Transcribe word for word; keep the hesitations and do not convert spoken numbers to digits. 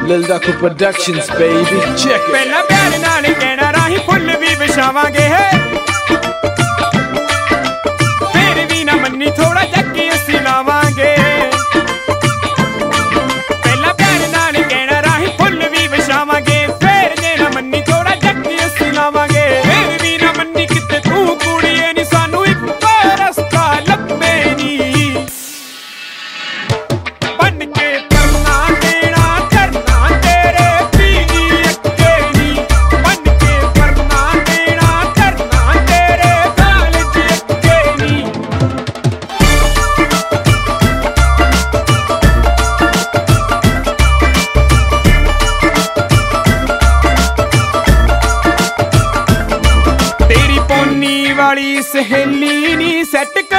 Lil Daku Productions, baby. Check it. ਪਹਿਲਾਂ ਪਿਆਰ ਨਾਲ ਕਹਿਣਾ ਰਾਹੀਂ ਫੁੱਲ ਵੀ ਵਿਛਾਵਾਂਗੇ ਫੇਰ ਵੀ ਨਾ ਮੰਨੀ ਥੋੜਾ ਚੱਕੀ ਅਸੀਂ ਲਾਵਾਂਗੇ ਪਹਿਲਾਂ ਪਿਆਰ ਨਾਲ ਕਹਿਣਾ ਰਾਹੀਂ ਫੁੱਲ ਵੀ ਵਿਛਾਵਾਂਗੇ ਫੇਰ ਜੇ ਨਾ ਮੰਨੀ ਥੋੜਾ ਚੱਕੀ ਅਸੀਂ ਲਾਵਾਂਗੇ ਫੇਰ ਵੀ ਨਾ ਮੰਨੀ ਕਿਤੇ ਤੂੰ ਕੁੜੀਏ ਨੀ ਸਾਨੂੰ ਇੱਕ ਰਸਤਾ ਲੱਭੇ ਨੀ ਬਣ ਕੇ वाली सहेली नी सेट